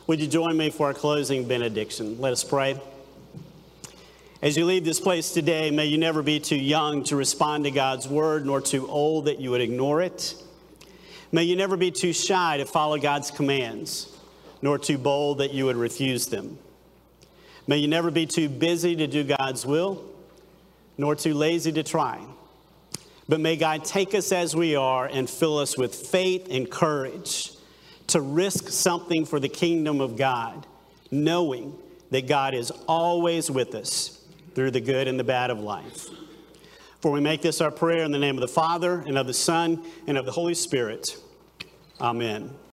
Would you join me for our closing benediction? Let us pray. As you leave this place today, may you never be too young to respond to God's word, nor too old that you would ignore it. May you never be too shy to follow God's commands, nor too bold that you would refuse them. May you never be too busy to do God's will, nor too lazy to try. But may God take us as we are and fill us with faith and courage to risk something for the kingdom of God, knowing that God is always with us through the good and the bad of life. For we make this our prayer in the name of the Father, and of the Son, and of the Holy Spirit. Amen.